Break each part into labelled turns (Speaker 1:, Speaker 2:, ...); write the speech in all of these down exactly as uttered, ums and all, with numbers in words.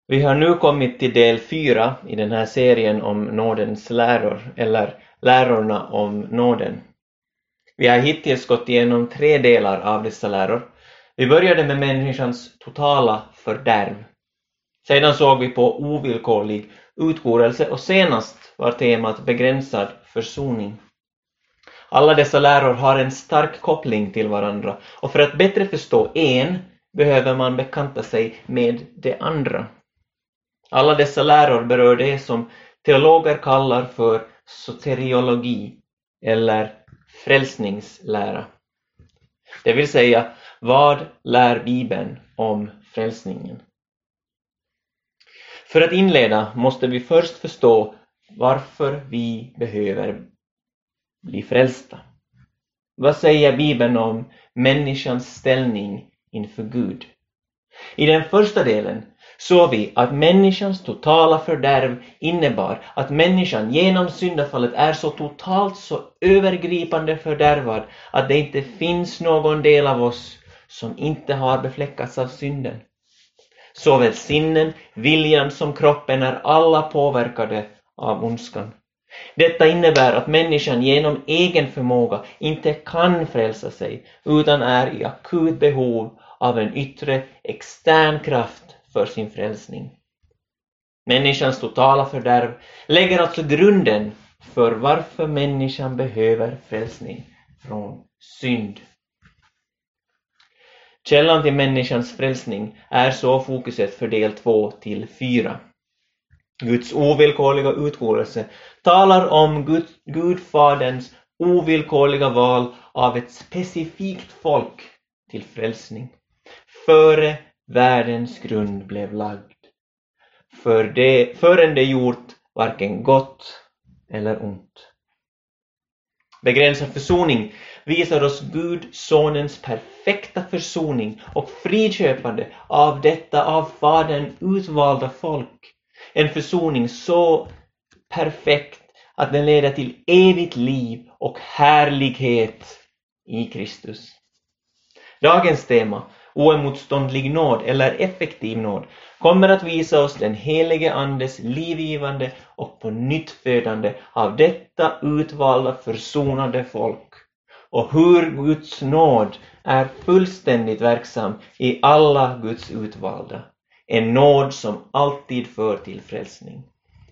Speaker 1: Vi har nu kommit till del fyra i den här serien om nådens läror, eller lärorna om nåden. Vi har hittills gått igenom tre delar av dessa läror. Vi började med människans totala fördärv. Sedan såg vi på ovillkorlig utgåelse och senast var temat begränsad försoning. Alla dessa läror har en stark koppling till varandra, och för att bättre förstå en behöver man bekanta sig med det andra. Alla dessa läror berör det som teologer kallar för soteriologi eller frälsningslära. Det vill säga, vad lär Bibeln om frälsningen? För att inleda måste vi först förstå varför vi behöver bli frälsta. Vad säger Bibeln om människans ställning inför Gud? I den första delen såg vi att människans totala fördärv innebar att människan genom syndafallet är så totalt, så övergripande fördärvad att det inte finns någon del av oss som inte har befläckats av synden. Såväl sinnen, viljan som kroppen är alla påverkade av ondskan. Detta innebär att människan genom egen förmåga inte kan frälsa sig utan är i akut behov av en yttre, extern kraft för sin frälsning. Människans totala fördärv lägger alltså grunden för varför människan behöver frälsning från synd. Källan till människans frälsning är så fokuset för del två till fyra. Guds ovillkorliga utgåelse talar om Gud, Gudfaderns ovillkorliga val av ett specifikt folk till frälsning. Före världens grund blev lagd. För det, förrän det gjort varken gott eller ont. Begränsad försoning visar oss Gud, sonens perfekta försoning och friköpande av detta av Fadern utvalda folk. En försoning så perfekt att den leder till evigt liv och härlighet i Kristus. Dagens tema, oemotståndlig nåd eller effektiv nåd, kommer att visa oss den helige Andes livgivande och på nytt födande av detta utvalda försonade folk, och hur Guds nåd är fullständigt verksam i alla Guds utvalda. En nåd som alltid för till frälsning.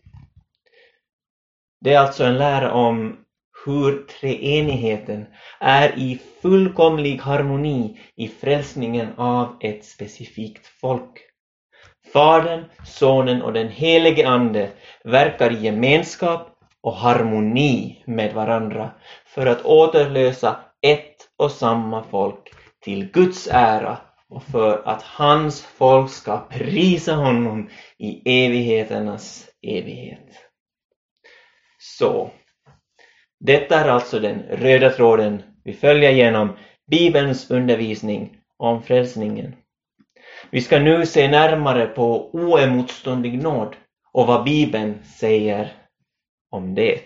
Speaker 1: Det är alltså en lära om hur treenigheten är i fullkomlig harmoni i frälsningen av ett specifikt folk. Fadern, Sonen och den helige Ande verkar i gemenskap och harmoni med varandra för att återlösa ett och samma folk till Guds ära och för att hans folk ska prisa honom i evigheternas evighet. Så, detta är alltså den röda tråden vi följer genom Bibelns undervisning om frälsningen. Vi ska nu se närmare på oemotståndlig nåd och vad Bibeln säger om det.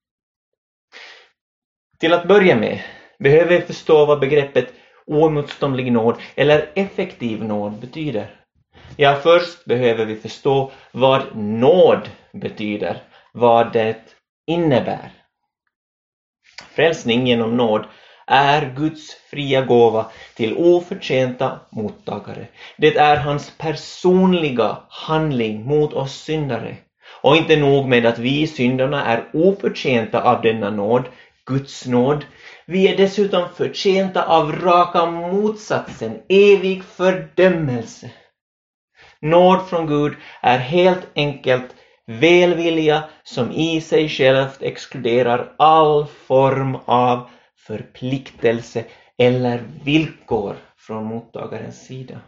Speaker 1: Till att börja med behöver vi förstå vad begreppet oemotståndlig nåd eller effektiv nåd betyder. Ja, först behöver vi förstå vad nåd betyder, vad det innebär. Frälsning genom nåd är Guds fria gåva till oförtjänta mottagare. Det är hans personliga handling mot oss syndare. Och inte nog med att vi syndarna är oförtjänta av denna nåd, Guds nåd. Vi är dessutom förtjänta av raka motsatsen, evig fördömelse. Nåd från Gud är helt enkelt välvilja som i sig självt exkluderar all form av förpliktelse eller villkor från mottagarens sida.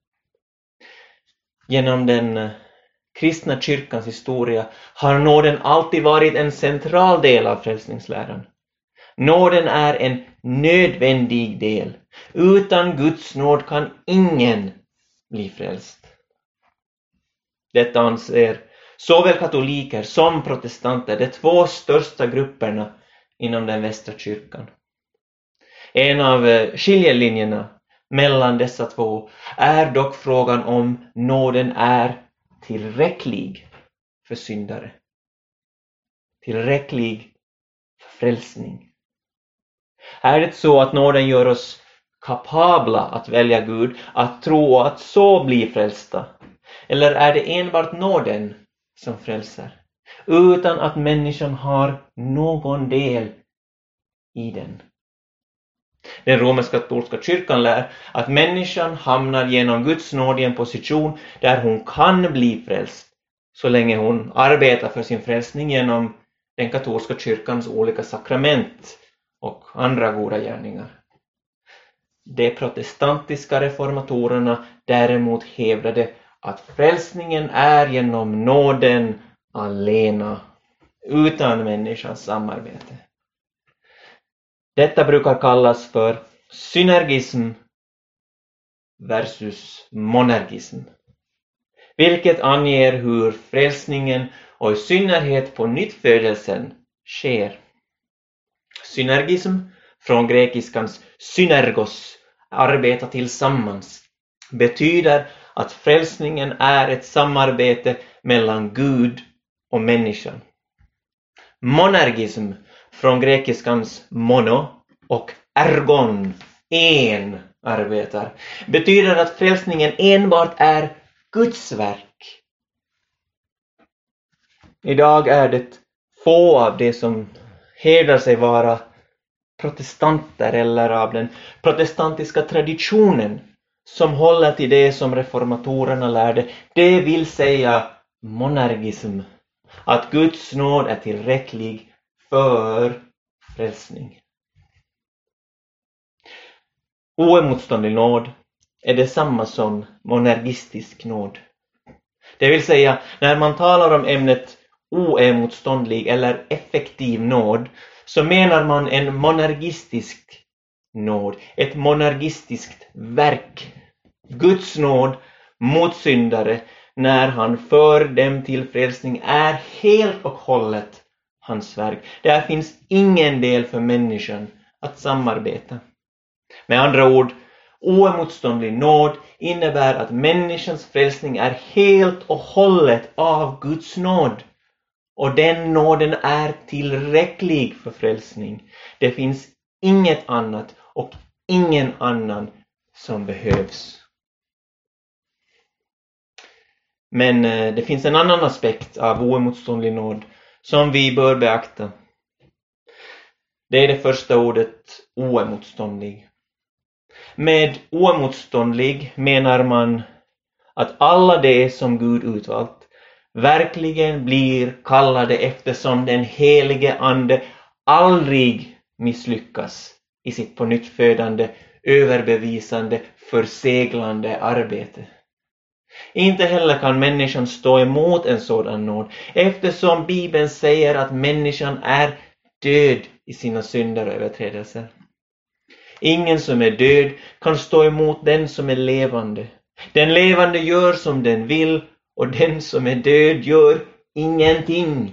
Speaker 1: Genom den kristna kyrkans historia har nåden alltid varit en central del av frälsningsläran. Nåden är en nödvändig del. Utan Guds nåd kan ingen bli frälst. Detta anser såväl katoliker som protestanter, de två största grupperna inom den västra kyrkan. En av skiljelinjerna mellan dessa två är dock frågan om nåden är tillräcklig för syndare. Tillräcklig för frälsning. Är det så att nåden gör oss kapabla att välja Gud, att tro och att så bli frälsta? Eller är det enbart nåden som frälser, utan att människan har någon del i den? Den romersk-katolska kyrkan lär att människan hamnar genom Guds nåd i en position där hon kan bli frälst, så länge hon arbetar för sin frälsning genom den katolska kyrkans olika sakrament och andra goda gärningar. De protestantiska reformatorerna däremot hävdade att frälsningen är genom nåden alena, utan människans samarbete. Detta brukar kallas för synergism versus monergism, vilket anger hur frälsningen och i synnerhet på nyttfödelsen sker. Synergism, från grekiskans synergos, arbeta tillsammans, betyder att frälsningen är ett samarbete mellan Gud och människan. Monergism, från grekiskans mono och ergon, en, arbetar, betyder att frälsningen enbart är Guds verk. Idag är det få av de som hävdar sig vara protestanter eller av den protestantiska traditionen som håller till det som reformatorerna lärde, det vill säga monergism, att Guds nåd är tillräcklig för frälsning. Oemotståndlig nåd är detsamma som monergistisk nåd. Det vill säga, när man talar om ämnet oemotståndlig eller effektiv nåd, så menar man en monergistisk nåd, ett monergistiskt verk. Guds nåd mot syndare när han för dem till frälsning är helt och hållet hans verk. Där finns ingen del för människan att samarbeta. Med andra ord, oemotståndlig nåd innebär att människans frälsning är helt och hållet av Guds nåd. Och den nåden är tillräcklig för frälsning. Det finns inget annat och ingen annan som behövs. Men det finns en annan aspekt av oemotståndlig nåd som vi bör beakta. Det är det första ordet, oemotståndlig. Med oemotståndlig menar man att alla de som Gud utvalt verkligen blir kallade, eftersom den helige ande aldrig misslyckas i sitt på nytt födande, överbevisande, förseglande arbete. Inte heller kan människan stå emot en sådan nåd, eftersom Bibeln säger att människan är död i sina synder och överträdelser. Ingen som är död kan stå emot den som är levande. Den levande gör som den vill, och den som är död gör ingenting.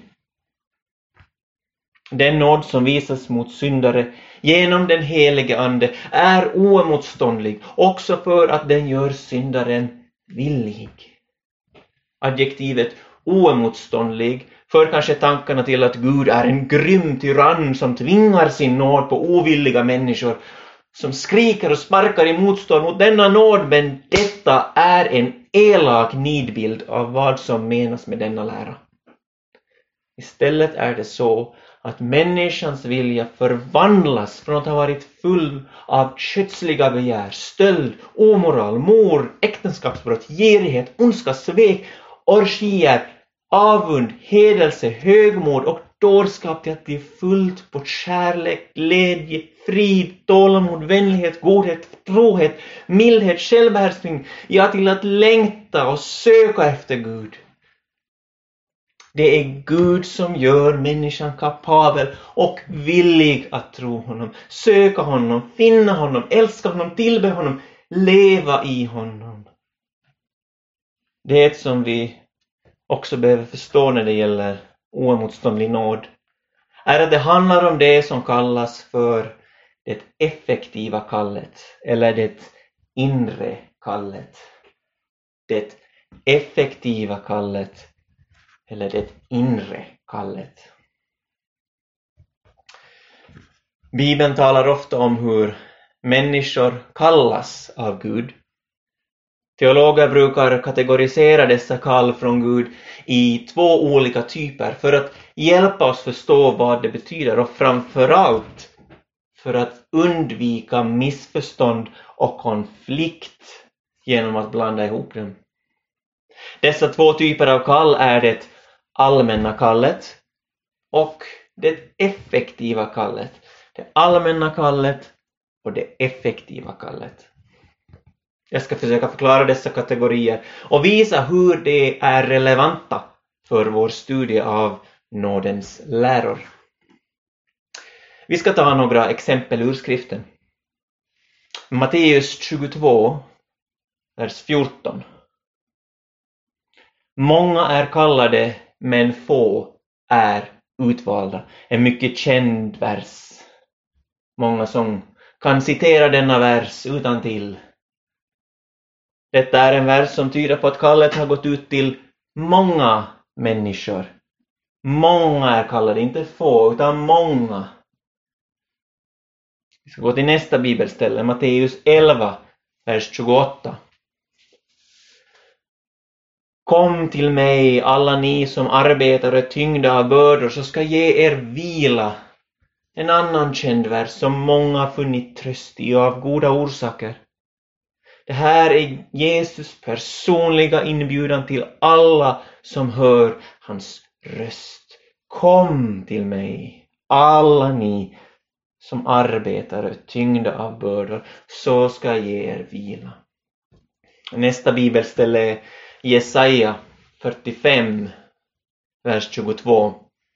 Speaker 1: Den nåd som visas mot syndare genom den helige ande är oemotståndlig, också för att den gör syndaren villig. Adjektivet oemotståndlig för kanske tankarna till att Gud är en grym tyrann som tvingar sin nåd på ovilliga människor, som skriker och sparkar i motstånd mot denna nåd, men detta är en elak nidbild av vad som menas med denna lära. Istället är det så att människans vilja förvandlas från att ha varit full av kötsliga begär, stöld, omoral, mord, äktenskapsbrott, girighet, ondska, svek, orgier, avund, hedelse, högmod och dårskap till att bli fullt på kärlek, glädje, frid, tålamod, vänlighet, godhet, trohet, mildhet, självbehärskning, ja, till att längta och söka efter Gud. Det är Gud som gör människan kapabel och villig att tro honom, söka honom, finna honom, älska honom, tillbe honom, leva i honom. Det är ett som vi också behöver förstå när det gäller oemotståndlig nåd, är att det handlar om det som kallas för det effektiva kallet eller det inre kallet. Det effektiva kallet eller det inre kallet. Bibeln talar ofta om hur människor kallas av Gud. Teologer brukar kategorisera dessa kall från Gud i två olika typer för att hjälpa oss förstå vad det betyder och framförallt för att undvika missförstånd och konflikt genom att blanda ihop dem. Dessa två typer av kall är det allmänna kallet och det effektiva kallet. Det allmänna kallet och det effektiva kallet. Jag ska försöka förklara dessa kategorier och visa hur de är relevanta för vår studie av nådens läror. Vi ska ta några exempel ur skriften. Matteus tjugotvå, vers fjorton. Många är kallade, men få är utvalda. En mycket känd vers. Många som kan citera denna vers utan till. Detta är en vers som tyder på att kallet har gått ut till många människor. Många är kallade, inte få, utan många. Vi ska gå till nästa bibelställe, Matteus elva, vers tjugoåtta. Kom till mig, alla ni som arbetar och är tyngda av bördor, så ska ge er vila. En annan känd vers som många funnit tröst i av goda orsaker. Det här är Jesus personliga inbjudan till alla som hör hans röst. Kom till mig, alla ni som arbetar och är tyngda av bördor, så ska jag ge er vila. Nästa bibelställe är Jesaja fyrtiofem, vers tjugotvå.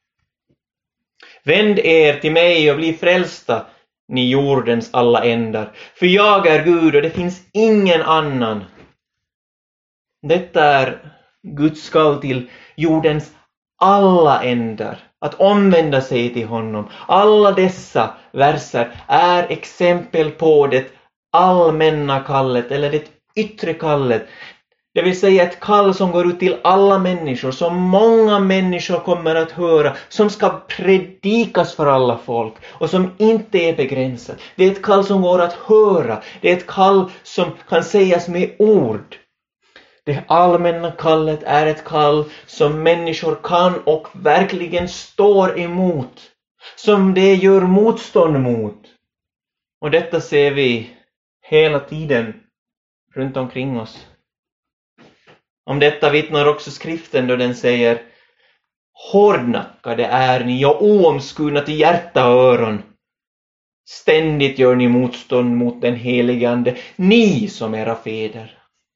Speaker 1: Vänd er till mig och bli frälsta, ni jordens alla ändar. För jag är Gud och det finns ingen annan. Detta är Guds kall till jordens alla ändar. Att omvända sig till honom. Alla dessa verser är exempel på det allmänna kallet eller det yttre kallet. Det vill säga ett kall som går ut till alla människor, som många människor kommer att höra, som ska predikas för alla folk och som inte är begränsat. Det är ett kall som går att höra, det är ett kall som kan sägas med ord. Det allmänna kallet är ett kall som människor kan och verkligen står emot, som det gör motstånd mot. Och detta ser vi hela tiden runt omkring oss. Om detta vittnar också skriften då den säger: hårdnackade är ni och oomskurna till hjärta och öron. Ständigt gör ni motstånd mot den helige Ande, ni som era fäder.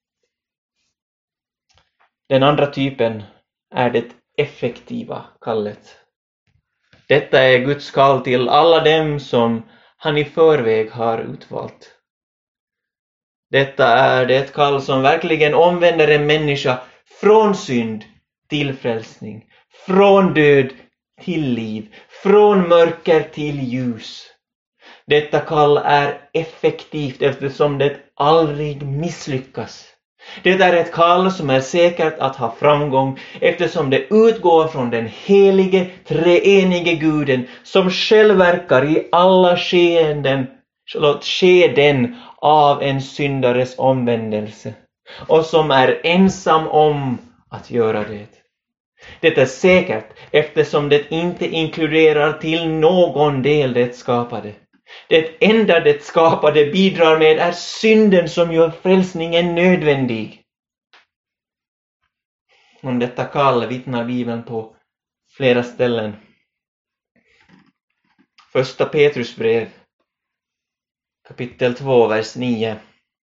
Speaker 1: Den andra typen är det effektiva kallet. Detta är Guds kall till alla dem som han i förväg har utvalt. Detta är det kall som verkligen omvänder en människa från synd till frälsning, från död till liv, från mörker till ljus. Detta kall är effektivt eftersom det aldrig misslyckas. Det är ett kall som är säkert att ha framgång eftersom det utgår från den helige, treenige Guden som själv verkar i alla skeenden, skeden av en syndares omvändelse och som är ensam om att göra det. Det är säkert eftersom det inte inkluderar till någon del det skapade. Det enda det skapade bidrar med är synden som gör frälsningen nödvändig. Om detta kall vittnar Bibeln på flera ställen. Första Petrus brev, kapitel två, vers nio.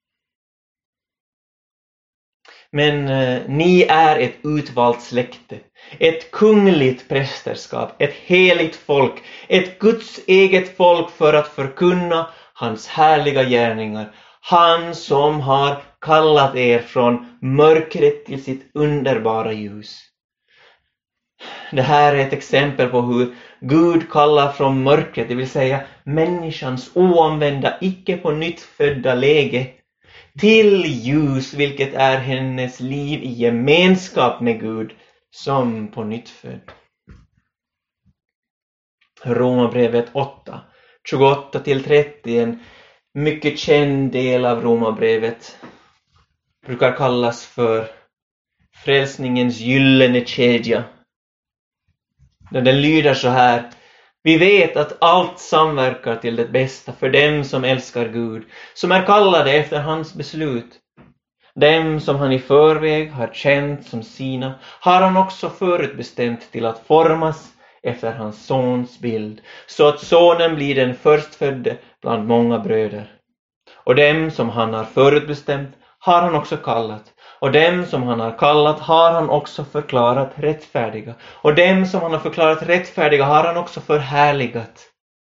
Speaker 1: Men eh, ni är ett utvalt släkte, ett kungligt prästerskap, ett heligt folk, ett Guds eget folk för att förkunna hans härliga gärningar. Han som har kallat er från mörkret till sitt underbara ljus. Det här är ett exempel på hur Gud kallar från mörkret, det vill säga människans oomvända, icke på nytt födda läge, till ljus, vilket är hennes liv i gemenskap med Gud som på nytt född. Romarbrevet åtta, tjugoåtta till trettio, en mycket känd del av Romarbrevet, brukar kallas för frälsningens gyllene kedja. Den lyder så här: vi vet att allt samverkar till det bästa för dem som älskar Gud, som är kallade efter hans beslut. Dem som han i förväg har känt som sina har han också förutbestämt till att formas efter hans sons bild, så att sonen blir den förstfödde bland många bröder. Och dem som han har förutbestämt har han också kallat, och dem som han har kallat har han också förklarat rättfärdiga, och dem som han har förklarat rättfärdiga har han också förhärligat.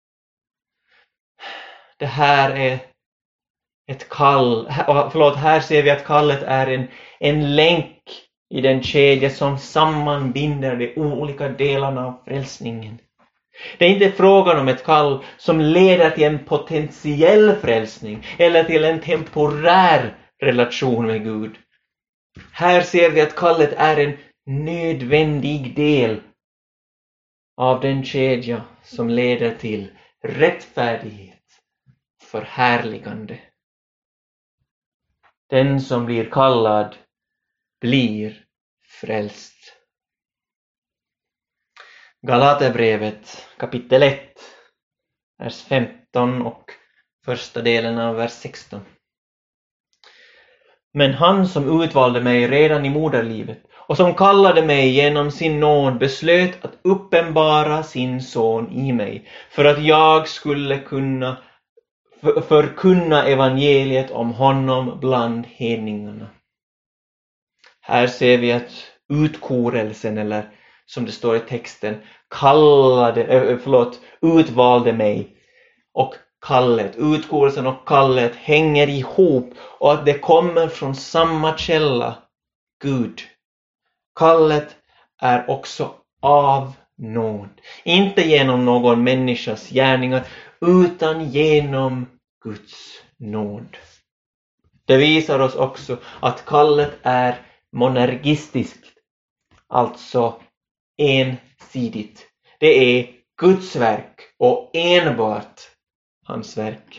Speaker 1: Det här är ett kall, förlåt, här ser vi att kallet är en, en länk i den kedja som sammanbinder de olika delarna av frälsningen. Det är inte frågan om ett kall som leder till en potentiell frälsning eller till en temporär relation med Gud. Här ser vi att kallet är en nödvändig del av den kedja som leder till rättfärdighet, förhärligande. Den som blir kallad blir frälst. Galaterbrevet kapitel ett, vers femton och första delen av vers sexton. Men han som utvalde mig redan i moderlivet och som kallade mig genom sin nåd beslöt att uppenbara sin son i mig för att jag skulle kunna för, förkunna evangeliet om honom bland hedningarna. Här ser vi att utkorelsen, eller som det står i texten, kallade, äh, förlåt, utvalde mig, och kallet, utkorelsen och kallet hänger ihop, och att det kommer från samma källa, Gud. Kallet är också av nåd, inte genom någon människas gärningar utan genom Guds nåd. Det visar oss också att kallet är monergistiskt, alltså ensidigt. Det är Guds verk och enbart hans verk.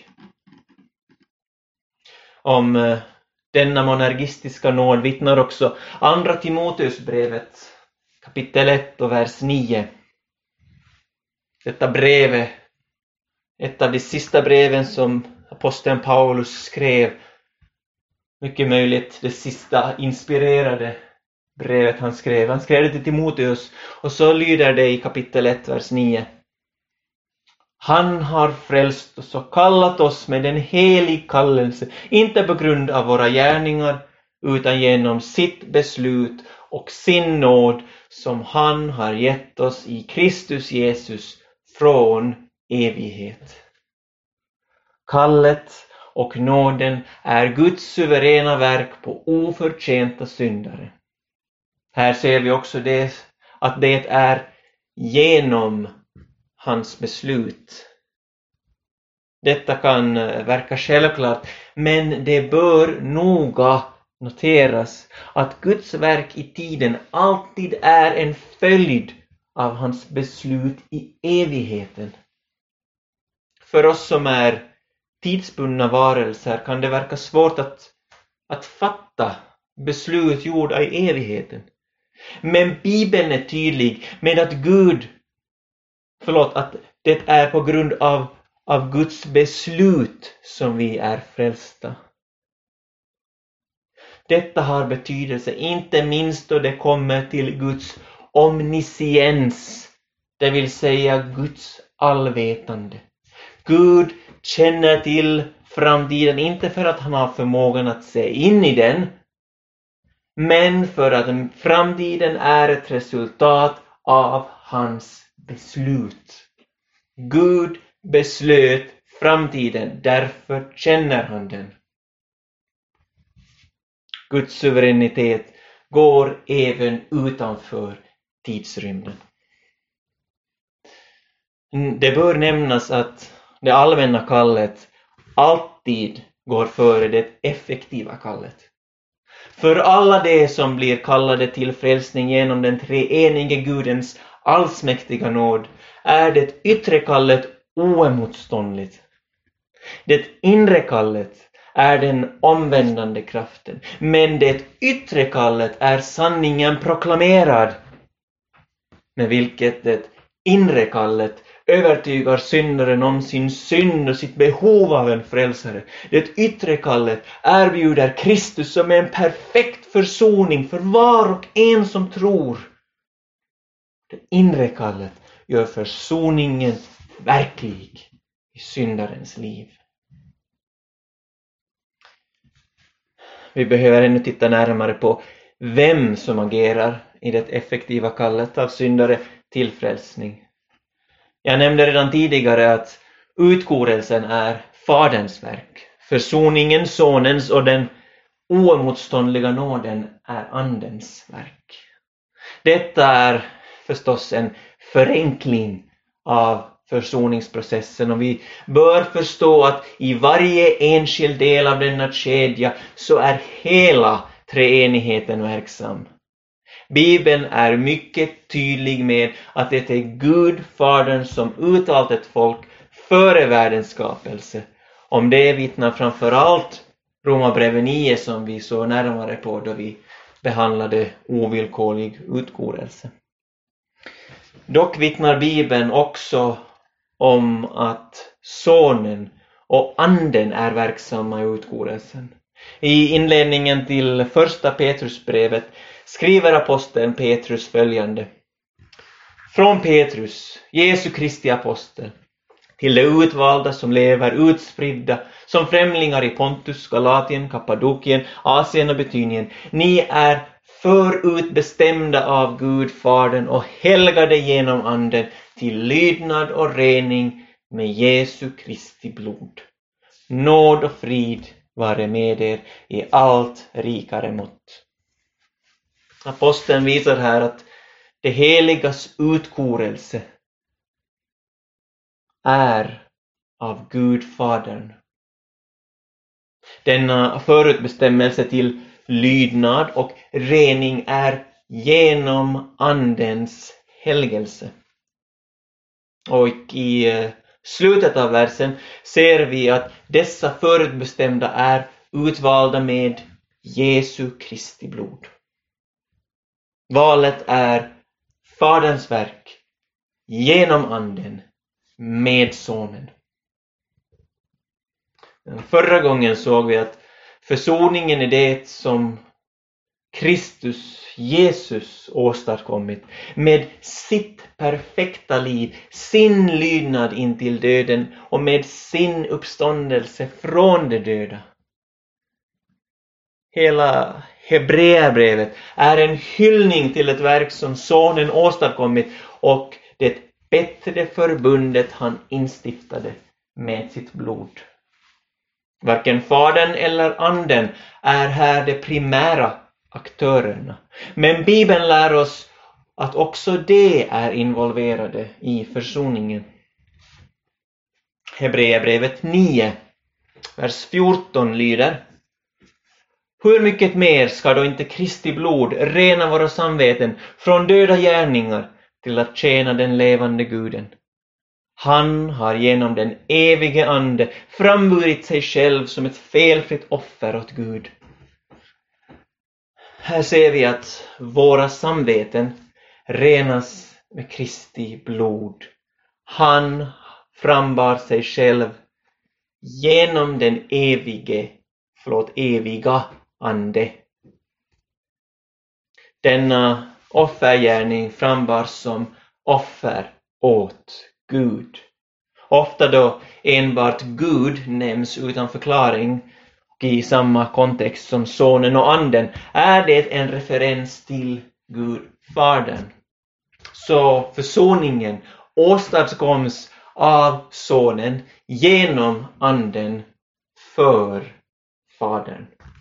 Speaker 1: Om uh, denna monergistiska nåd vittnar också andra Timoteusbrevet kapitel ett och vers nio. Detta brev är ett av de sista breven som aposteln Paulus skrev. Mycket möjligt det sista inspirerade brevet han skrev. Han skrev det till Timoteus, och så lyder det i kapitel ett, vers nio. Han har frälst oss och kallat oss med en helig kallelse, inte på grund av våra gärningar, utan genom sitt beslut och sin nåd som han har gett oss i Kristus Jesus från evighet. Kallet och nåden är Guds suveräna verk på oförtjänta syndare. Här ser vi också det, att det är genom hans beslut. Detta kan verka självklart, men det bör noga noteras att Guds verk i tiden alltid är en följd av hans beslut i evigheten. För oss som är tidsbundna varelser kan det verka svårt att, att fatta beslut gjorda i evigheten. Men Bibeln är tydlig med att Gud, förlåt, att det är på grund av, av Guds beslut som vi är frälsta. Detta har betydelse inte minst då det kommer till Guds omnisciens, det vill säga Guds allvetande. Gud känner till framtiden inte för att han har förmågan att se in i den, men för att framtiden är ett resultat av hans beslut. Gud beslöt framtiden, därför känner han den. Guds suveränitet går även utanför tidsrymden. Det bör nämnas att det allmänna kallet alltid går före det effektiva kallet. För alla de som blir kallade till frälsning genom den treenige Gudens allsmäktiga nåd är det yttre kallet oemotståndligt. Det inre kallet är den omvändande kraften, men det yttre kallet är sanningen proklamerad, med vilket det inre kallet övertygar syndaren om sin synd och sitt behov av en frälsare. Det yttre kallet erbjuder Kristus som en perfekt försoning för var och en som tror. Det inre kallet gör försoningen verklig i syndarens liv. Vi behöver ännu titta närmare på vem som agerar i det effektiva kallet av syndare till frälsning. Jag nämnde redan tidigare att utkorelsen är Faderns verk. Försoningen, Sonens och den oemotståndliga nåden är Andens verk. Detta är förstås en förenkling av försoningsprocessen, och vi bör förstå att i varje enskild del av denna kedja så är hela treenigheten verksam. Bibeln är mycket tydlig med att det är Gud, Fadern, som utvalt ett folk före världens skapelse. Om det vittnar framförallt Romarbrevet nio som vi såg närmare på då vi behandlade ovillkorlig utkorelse. Dock vittnar Bibeln också om att Sonen och Anden är verksamma i utkorelsen. I inledningen till första Petrusbrevet skriver aposteln Petrus följande: Från Petrus, Jesu Kristi apostel, till de utvalda som lever utspridda som främlingar i Pontus, Galatien, Kappadokien, Asien och Betynien. Ni är förutbestämda av Gud Fadern och helgade genom Anden till lydnad och rening med Jesu Kristi blod. Nåd och frid vare med er i allt rikare mått. Aposteln visar här att det heligas utkorelse är av Gud Fadern. Denna förutbestämmelse till lydnad och rening är genom Andens helgelse. Och i slutet av versen ser vi att dessa förutbestämda är utvalda med Jesu Kristi blod. Valet är Faderns verk genom Anden med Sonen. Förra gången såg vi att försoningen är det som Kristus, Jesus, åstadkommit med sitt perfekta liv, sin lydnad in till döden och med sin uppståndelse från de döda. Hela Hebreerbrevet är en hyllning till ett verk som Sonen åstadkommit och det bättre förbundet han instiftade med sitt blod. Varken Fadern eller Anden är här de primära aktörerna. Men Bibeln lär oss att också de är involverade i försoningen. Hebreerbrevet nio, vers fjorton lyder: Hur mycket mer ska då inte Kristi blod rena våra samveten från döda gärningar till att tjäna den levande Guden? Han har genom den evige Ande framburit sig själv som ett felfritt offer åt Gud. Här ser vi att våra samveten renas med Kristi blod. Han frambar sig själv genom den evige, förlåt, eviga Ande. Denna offergärning frambars som offer åt Gud. Ofta då enbart Gud nämns utan förklaring och i samma kontext som Sonen och Anden är det en referens till Gud Fadern. Så försoningen åstadkoms av Sonen genom Anden för Fadern.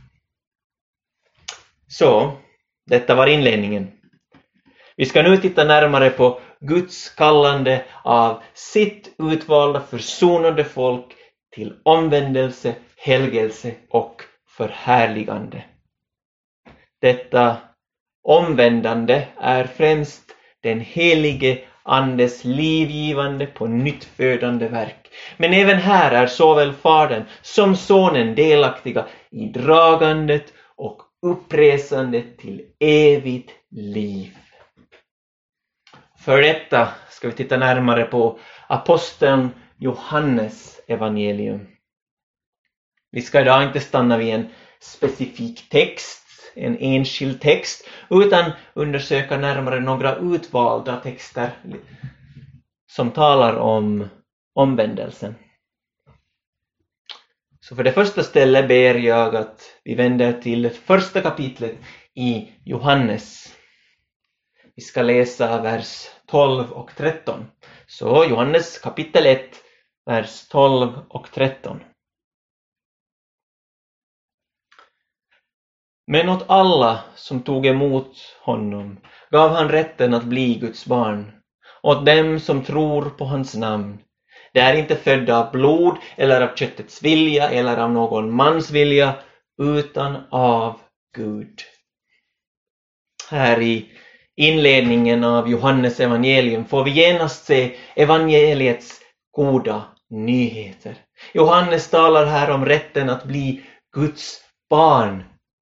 Speaker 1: Så, detta var inledningen. Vi ska nu titta närmare på Guds kallande av sitt utvalda försonade folk till omvändelse, helgelse och förhärligande. Detta omvändande är främst den helige Andes livgivande på nyttfödande verk. Men även här är såväl Fadern som Sonen delaktiga i dragandet och uppresandet till evigt liv. För detta ska vi titta närmare på aposteln Johannes evangelium. Vi ska idag inte stanna vid en specifik text, en enskild text, utan undersöka närmare några utvalda texter som talar om omvändelsen. Så för det första stället ber jag att vi vänder till första kapitlet i Johannes. Vi ska läsa vers tolv och tretton. Så Johannes kapitel ett, vers tolv och tretton. Men åt alla som tog emot honom gav han rätten att bli Guds barn, åt dem som tror på hans namn. Det är inte födda av blod eller av köttets vilja eller av någon mans vilja, utan av Gud. Här i inledningen av Johannes evangelium får vi genast se evangeliets goda nyheter. Johannes talar här om rätten att bli Guds barn.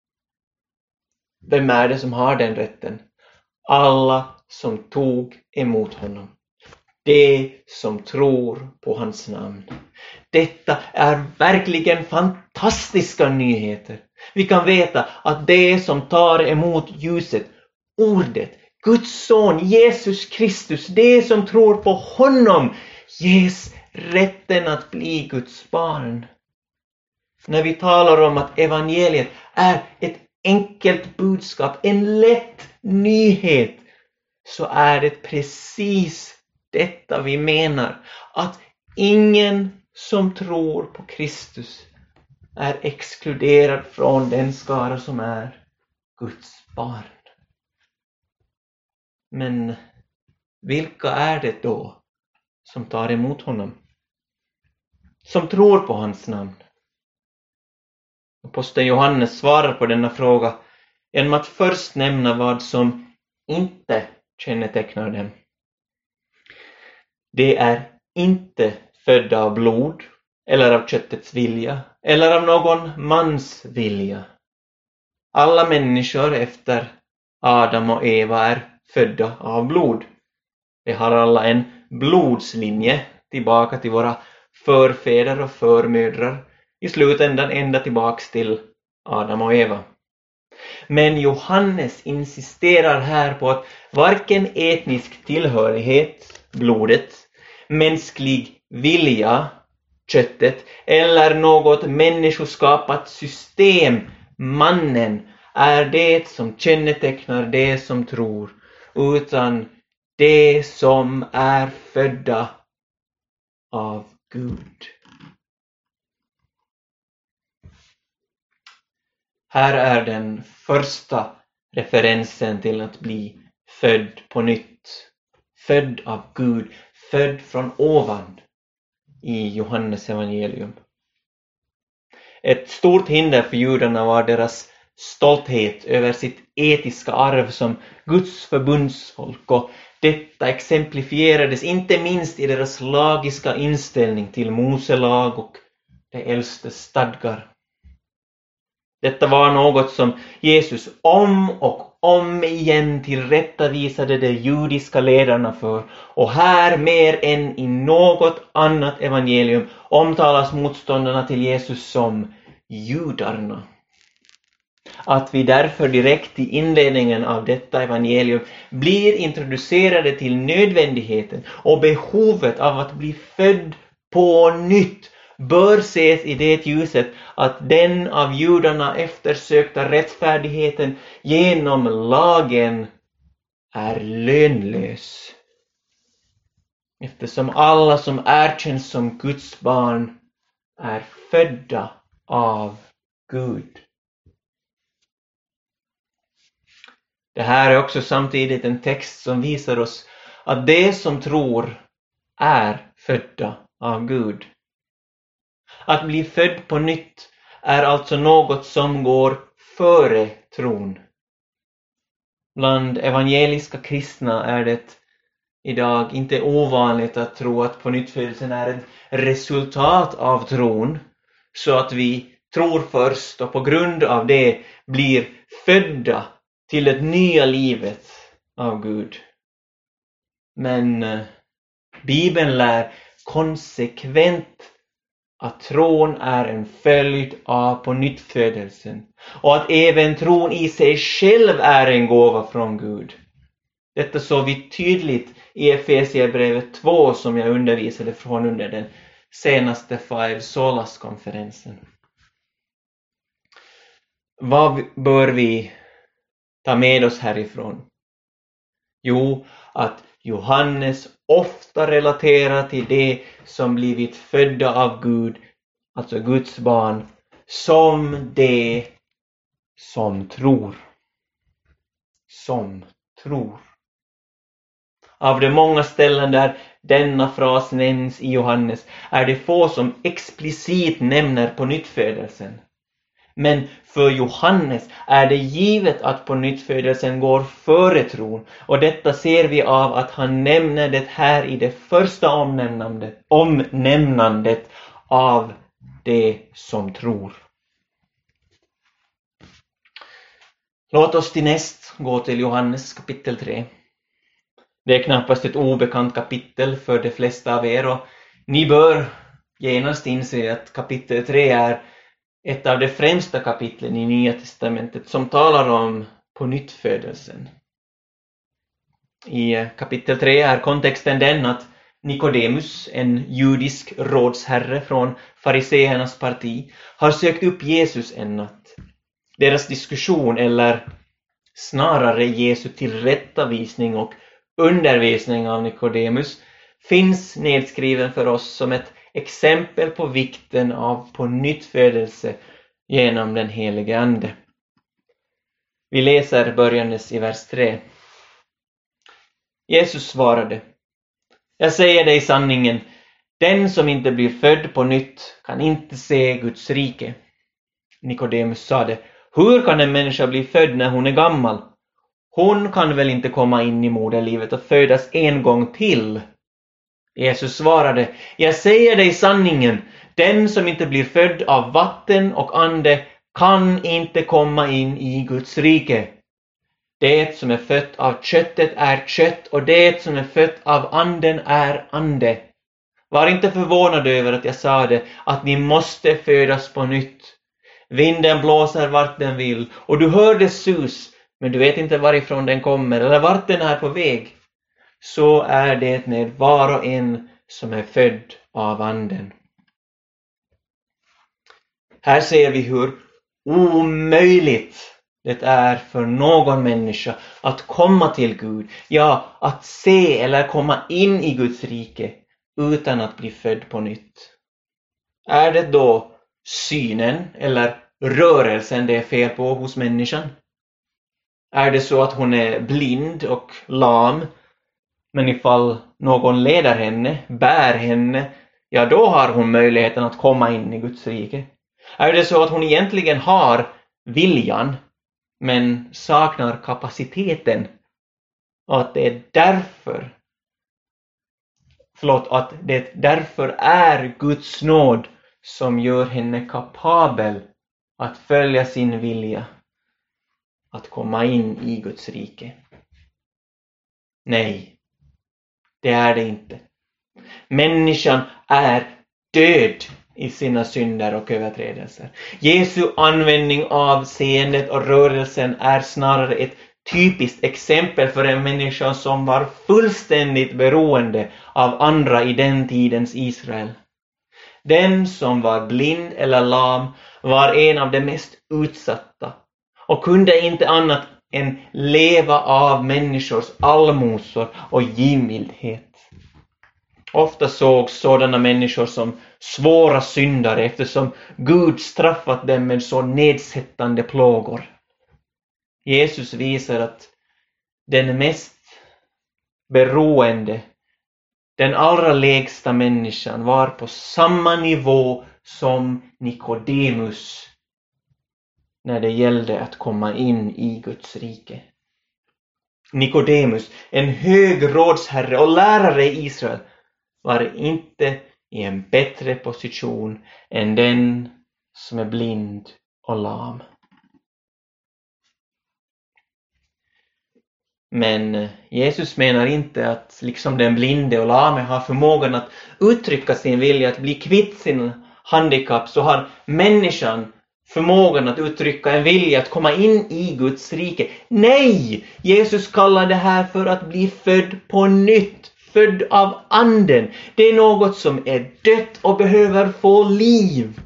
Speaker 1: Vem är det som har den rätten? Alla som tog emot honom. Det som tror på hans namn. Detta är verkligen fantastiska nyheter. Vi kan veta att det som tar emot ljuset, ordet, Guds son Jesus Kristus, det som tror på honom, ges rätten att bli Guds barn. När vi talar om att evangeliet är ett enkelt budskap, en lätt nyhet, så är det precis detta vi menar. Att ingen som tror på Kristus är exkluderad från den skara som är Guds barn. Men vilka är det då som tar emot honom? Som tror på hans namn? Aposteln Johannes svarar på denna fråga genom att först nämna vad som inte kännetecknar dem. Det är inte födda av blod eller av köttets vilja eller av någon mans vilja. Alla människor efter Adam och Eva är födda av blod. De har alla en blodslinje tillbaka till våra förfäder och förmödrar, i slutändan ända tillbaks till Adam och Eva. Men Johannes insisterar här på att varken etnisk tillhörighet, blodet, mänsklig vilja, köttet, eller något människoskapat system, mannen, är det som kännetecknar det som tror, utan det som är födda av Gud. Här är den första referensen till att bli född på nytt. Född av Gud, född från ovan i Johannes evangelium. Ett stort hinder för judarna var deras stolthet över sitt etiska arv som Guds förbundsfolk, och detta exemplifierades inte minst i deras lagiska inställning till Mose lag och de äldste stadgar. Detta var något som Jesus om och om igen tillrättavisade de judiska ledarna för, och här mer än i något annat evangelium omtalas motståndarna till Jesus som judarna. Att vi därför direkt i inledningen av detta evangelium blir introducerade till nödvändigheten och behovet av att bli född på nytt bör ses i det ljuset att den av judarna eftersökta rättfärdigheten genom lagen är lönlös. Eftersom alla som erkänns som Guds barn är födda av Gud. Det här är också samtidigt en text som visar oss att det som tror är födda av Gud. Att bli född på nytt är alltså något som går före tron. Bland evangeliska kristna är det idag inte ovanligt att tro att pånyttfödelsen är ett resultat av tron, så att vi tror först och på grund av det blir födda till det nya livet av Gud. Men eh, Bibeln lär konsekvent att tron är en följd av pånyttfödelsen och att även tron i sig själv är en gåva från Gud. Detta såg vi tydligt i Efesierbrevet två som jag undervisade från under den senaste Five Solas-konferensen. Vad bör vi ta med oss härifrån? Jo, att Johannes ofta relaterar till det som blivit födda av Gud, alltså Guds barn, som det som tror. Som tror. Av de många ställen där denna fras nämns i Johannes är det få som explicit nämner pånyttfödelsen. Men för Johannes är det givet att pånyttfödelsen går före tron, och detta ser vi av att han nämner det här i det första omnämnandet, omnämnandet av det som tror. Låt oss till näst gå till Johannes kapitel tre. Det är knappast ett obekant kapitel för de flesta av er, och ni bör genast inse att kapitel tre är ett av de främsta kapitlen i Nya testamentet som talar om pånyttfödelsen. I kapitel tre är kontexten den att Nikodemus, en judisk rådsherre från fariseernas parti, har sökt upp Jesus en natt. Deras diskussion, eller snarare Jesu tillrättavisning och undervisning av Nikodemus, finns nedskriven för oss som ett exempel på vikten av pånyttfödelse genom den helige ande. Vi läser börjandes i vers tre. Jesus svarade: Jag säger dig sanningen, den som inte blir född på nytt kan inte se Guds rike. Nikodemus sade: Hur kan en människa bli född när hon är gammal? Hon kan väl inte komma in i moderlivet och födas en gång till? Jesus svarade: Jag säger dig sanningen, den som inte blir född av vatten och ande kan inte komma in i Guds rike. Det som är fött av köttet är kött, och det som är fött av anden är ande. Var inte förvånad över att jag sa det, att ni måste födas på nytt. Vinden blåser vart den vill, och du hör dess sus, men du vet inte varifrån den kommer eller vart den är på väg. Så är det med var och en som är född av anden. Här ser vi hur omöjligt det är för någon människa att komma till Gud, ja, att se eller komma in i Guds rike utan att bli född på nytt. Är det då synen eller rörelsen det är fel på hos människan? Är det så att hon är blind och lam, men ifall någon leder henne, bär henne, ja då har hon möjligheten att komma in i Guds rike? Är det så att hon egentligen har viljan, men saknar kapaciteten, och att det är därför förlåt, att det därför är Guds nåd som gör henne kapabel att följa sin vilja, att komma in i Guds rike? Nej, det är det inte. Människan är död i sina synder och överträdelser. Jesu användning av seendet och rörelsen är snarare ett typiskt exempel för en människa som var fullständigt beroende av andra i den tidens Israel. Den som var blind eller lam var en av de mest utsatta och kunde inte annat än leva av människors allmosor och givmildhet. Ofta sågs sådana människor som svåra syndare eftersom Gud straffat dem med så nedsättande plågor. Jesus visar att den mest beroende, den allra lägsta människan var på samma nivå som Nikodemus när det gällde att komma in i Guds rike. Nikodemus, en hög rådsherre och lärare i Israel, var inte i en bättre position än den som är blind och lam. Men Jesus menar inte att liksom den blinde och lame har förmågan att uttrycka sin vilja att bli kvitt sin handikapp, så har människan förmågan att uttrycka en vilja att komma in i Guds rike. Nej! Jesus kallar det här för att bli född på nytt. Född av anden. Det är något som är dött och behöver få liv.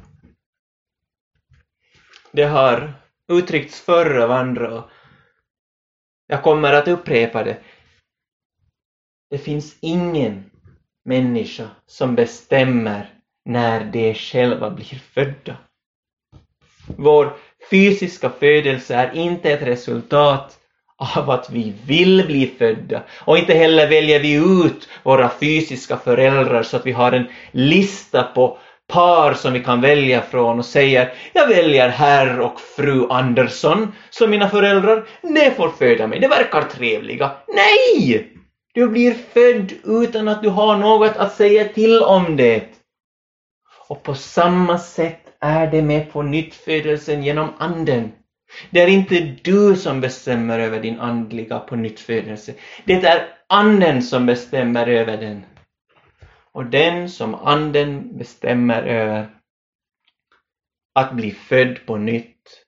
Speaker 1: Det har uttryckts förr av andra. Jag kommer att upprepa det. Det finns ingen människa som bestämmer när de själva blir födda. Vår fysiska födelse är inte ett resultat av att vi vill bli födda. Och inte heller väljer vi ut våra fysiska föräldrar så att vi har en lista på par som vi kan välja från och säger: jag väljer herr och fru Andersson som mina föräldrar. Det får föda mig. Det verkar trevliga. Nej! Du blir född utan att du har något att säga till om det. Och på samma sätt är det med på nyttfödelsen genom anden. Det är inte du som bestämmer över din andliga på nyttfödelse. Det är anden som bestämmer över den. Och den som anden bestämmer över att bli född på nytt,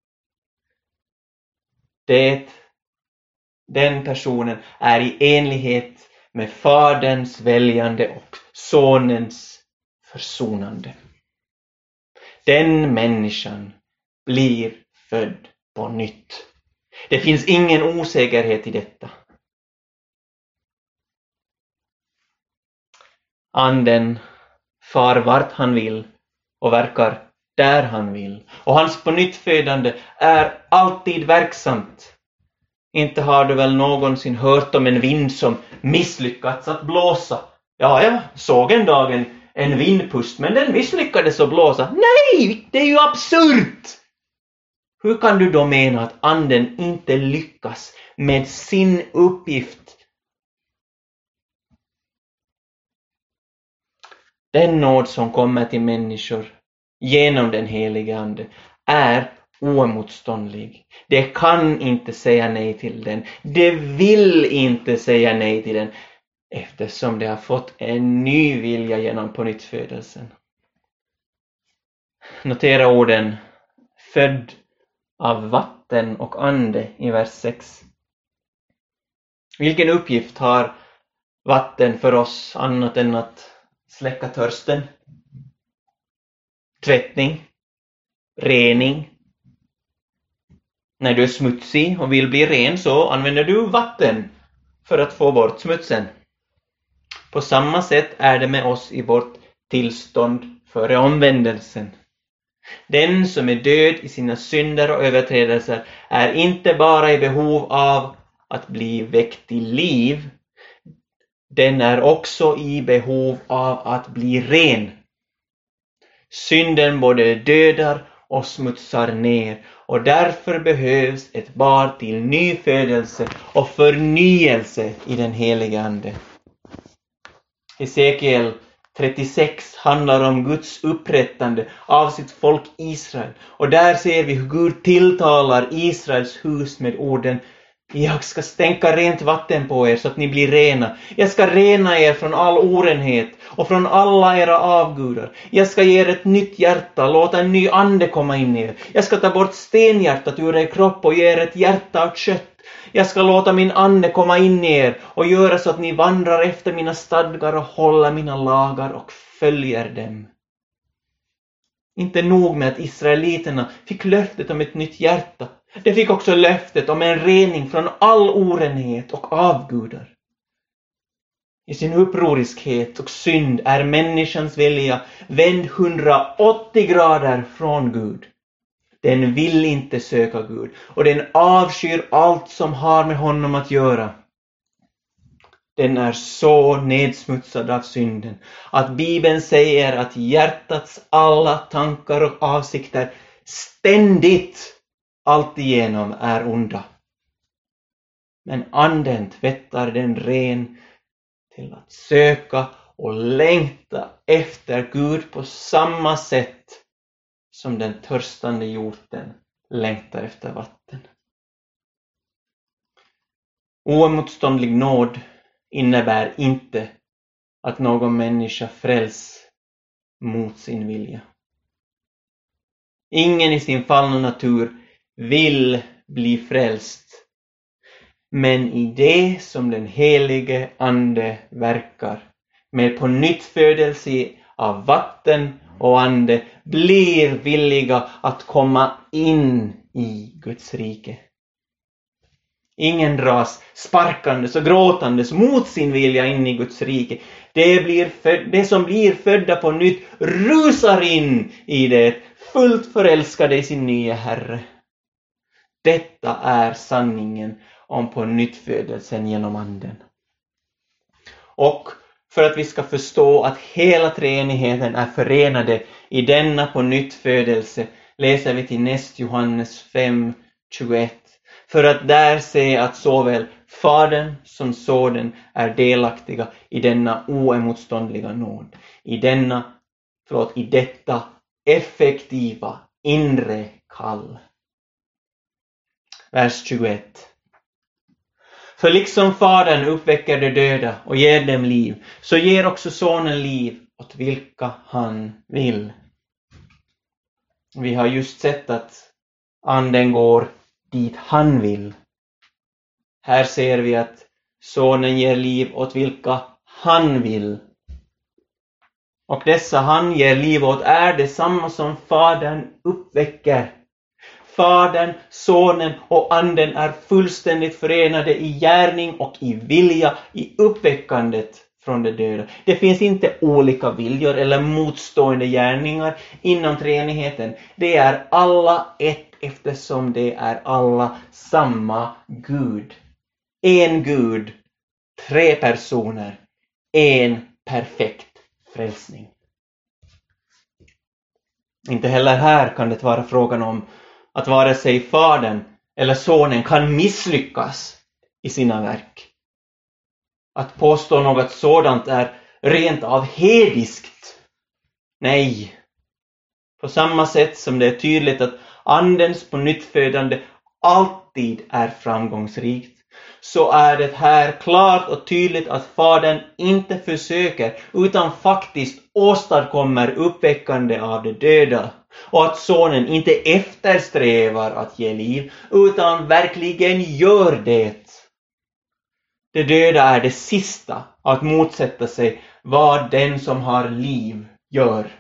Speaker 1: det, den personen är i enlighet med faderns väljande och sonens försonande. Den människan blir född på nytt. Det finns ingen osäkerhet i detta. Anden far vart han vill och verkar där han vill. Och hans pånyttfödande är alltid verksamt. Inte har du väl någonsin hört om en vind som misslyckats att blåsa? Ja, jag såg en dag en, en vindpust, men den misslyckades att blåsa. Nej, det är ju absurt! Hur kan du då mena att anden inte lyckas med sin uppgift? Den nåd som kommer till människor genom den heliga ande är oemotståndlig. Det kan inte säga nej till den. Det vill inte säga nej till den, eftersom det har fått en ny vilja genom pånyttfödelsen. Notera orden född av vatten och ande i vers sex. Vilken uppgift har vatten för oss annat än att släcka törsten? Tvättning, rening. När du är smutsig och vill bli ren så använder du vatten för att få bort smutsen. På samma sätt är det med oss i vårt tillstånd före omvändelsen. Den som är död i sina synder och överträdelser är inte bara i behov av att bli väckt till liv. Den är också i behov av att bli ren. Synden både dödar och smutsar ner, och därför behövs ett barn till ny födelse och förnyelse i den heliga ande. Hesekiel trettiosex handlar om Guds upprättande av sitt folk Israel. Och där ser vi hur Gud tilltalar Israels hus med orden: jag ska stänka rent vatten på er så att ni blir rena. Jag ska rena er från all orenhet och från alla era avgudar. Jag ska ge er ett nytt hjärta, låta en ny ande komma in i er. Jag ska ta bort stenhjärtat ur er kropp och ge er ett hjärta av kött. Jag ska låta min ande komma in i er och göra så att ni vandrar efter mina stadgar och håller mina lagar och följer dem. Inte nog med att israeliterna fick löftet om ett nytt hjärta. De fick också löftet om en rening från all orenhet och avgudar. I sin upproriskhet och synd är människans vilja vänd hundraåttio grader från Gud. Den vill inte söka Gud och den avskyr allt som har med honom att göra. Den är så nedsmutsad av synden att Bibeln säger att hjärtats alla tankar och avsikter ständigt alltigenom är onda. Men anden tvättar den ren till att söka och längta efter Gud på samma sätt som den törstande hjorten längtar efter vatten. Oemotståndlig nåd innebär inte att någon människa fräls mot sin vilja. Ingen i sin fallna natur vill bli frälst. Men i det som den helige ande verkar, med på nytt födelse av vatten och ande, blir villiga att komma in i Guds rike. Ingen dras sparkandes och gråtandes mot sin vilja in i Guds rike. Det, blir föd- det som blir födda på nytt rusar in i det, fullt förälskade i sin nya Herre. Detta är sanningen om på nytt födelsen genom anden. Och för att vi ska förstå att hela treenigheten är förenade i denna på nytt födelse läser vi till näst Johannes fem tjugoett. För att där se att såväl Fadern som Sonen är delaktiga i denna oemotståndliga nåd. I denna, förlåt, i detta effektiva inre kall. Vers tjugoett. För liksom Fadern uppväcker de döda och ger dem liv, så ger också Sonen liv åt vilka han vill. Vi har just sett att anden går dit han vill. Här ser vi att Sonen ger liv åt vilka han vill. Och dessa han ger liv åt är detsamma som Fadern uppväcker. Fadern, Sonen och anden är fullständigt förenade i gärning och i vilja i uppväckandet från de döda. Det finns inte olika viljor eller motstående gärningar inom treenigheten. Det är alla ett eftersom det är alla samma Gud. En Gud, tre personer, en perfekt frälsning. Inte heller här kan det vara frågan om att vare sig Fadern eller Sonen kan misslyckas i sina verk. Att påstå något sådant är rent av hediskt. Nej. På samma sätt som det är tydligt att andens på nyttfödande alltid är framgångsrikt, så är det här klart och tydligt att Fadern inte försöker utan faktiskt åstadkommer uppväckande av de döda. Och att Sonen inte eftersträvar att ge liv utan verkligen gör det. Det döda är det sista att motsätta sig vad den som har liv gör.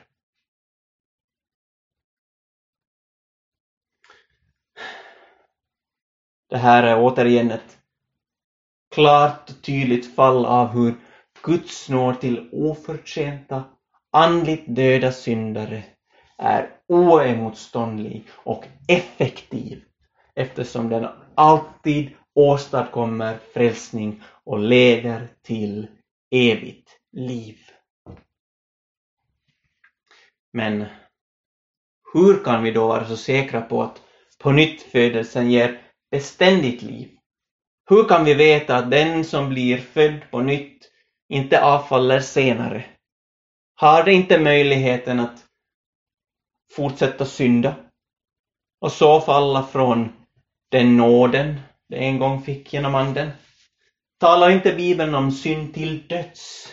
Speaker 1: Det här är återigen ett klart och tydligt fall av hur Guds nåd till oförtjänta, andligt döda syndare är oemotståndlig och effektiv, eftersom den alltid åstadkommer frälsning och leder till evigt liv. Men hur kan vi då vara så säkra på att på nytt födelsen ger beständigt liv? Hur kan vi veta att den som blir född på nytt inte avfaller senare? Har det inte möjligheten att fortsätta synda och så falla från den nåden det en gång fick genom anden? Talar inte Bibeln om synd till döds?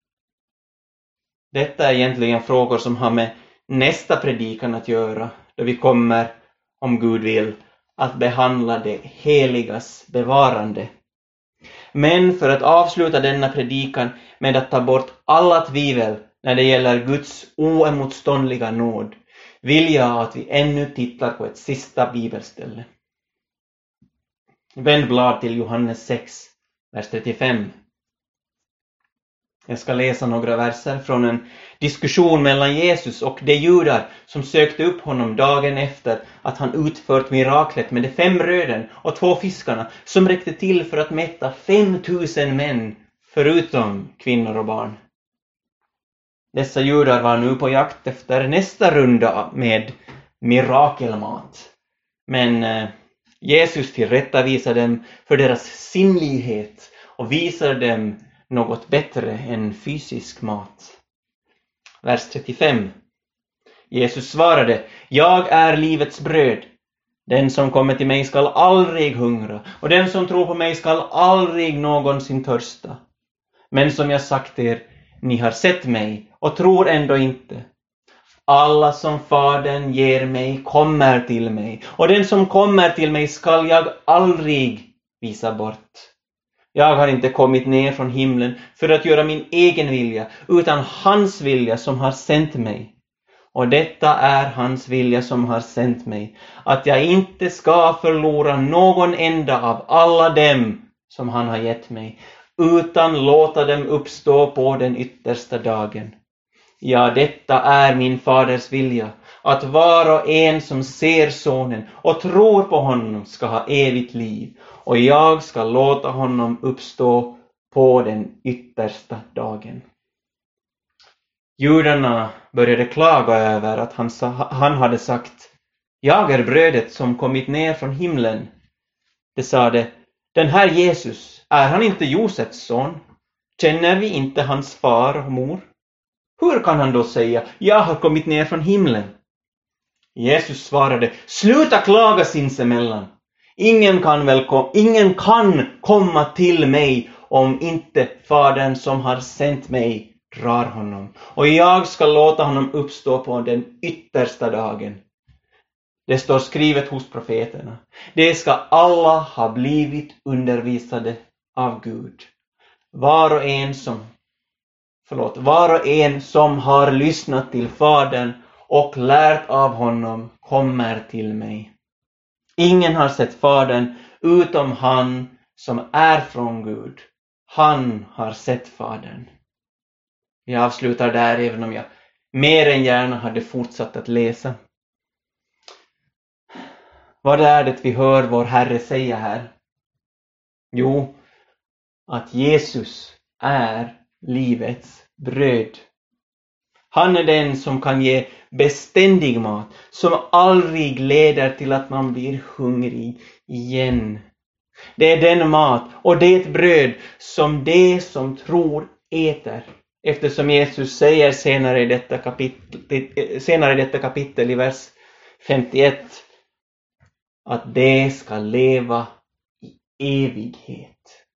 Speaker 1: Detta är egentligen frågor som har med nästa predikan att göra, då vi kommer, om Gud vill, att behandla det heligas bevarande. Men för att avsluta denna predikan med att ta bort alla tvivel när det gäller Guds oemotståndliga nåd, vill jag att vi ännu tittar på ett sista bibelställe. Vänd blad till Johannes sex, vers trettiofem. Jag ska läsa några verser från en diskussion mellan Jesus och de judar som sökte upp honom dagen efter att han utfört miraklet med de fem bröden och två fiskarna som räckte till för att mätta fem tusen män förutom kvinnor och barn. Dessa judar var nu på jakt efter nästa runda med mirakelmat. Men eh, Jesus tillrättavisar dem för deras sinnlighet och visar dem något bättre än fysisk mat. Vers trettiofem. Jesus svarade: Jag är livets bröd. Den som kommer till mig skall aldrig hungra, och den som tror på mig skall aldrig någonsin törsta. Men som jag sagt er, ni har sett mig och tror ändå inte. Alla som Fadern ger mig kommer till mig, och den som kommer till mig skall jag aldrig visa bort. Jag har inte kommit ner från himlen för att göra min egen vilja, utan hans vilja som har sänt mig. Och detta är hans vilja som har sänt mig, att jag inte ska förlora någon enda av alla dem som han har gett mig, utan låta dem uppstå på den yttersta dagen. Ja, detta är min faders vilja, att var och en som ser sonen och tror på honom ska ha evigt liv, och jag ska låta honom uppstå på den yttersta dagen. Judarna började klaga över att han, sa, han hade sagt: Jag är brödet som kommit ner från himlen. De sade: Den här Jesus, är han inte Josefs son? Känner vi inte hans far och mor? Hur kan han då säga: Jag har kommit ner från himlen? Jesus svarade: Sluta klaga sinsemellan. Ingen kan, väl kom- ingen kan komma till mig om inte Fadern som har sänt mig drar honom, och jag ska låta honom uppstå på den yttersta dagen. Det står skrivet hos profeterna: Det ska alla ha blivit undervisade av Gud. Var och en som förlåt, var och en som har lyssnat till Fadern och lärt av honom kommer till mig. Ingen har sett Fadern utom han som är från Gud. Han har sett Fadern. Jag avslutar där, även om jag mer än gärna hade fortsatt att läsa. Vad är det vi hör vår Herre säga här? Jo, att Jesus är livets bröd. Han är den som kan ge beständig mat, som aldrig leder till att man blir hungrig igen. Det är den mat och det bröd som de som tror äter. Eftersom Jesus säger senare i detta kapitel, senare i detta kapitel i vers femtioett att de ska leva i evighet.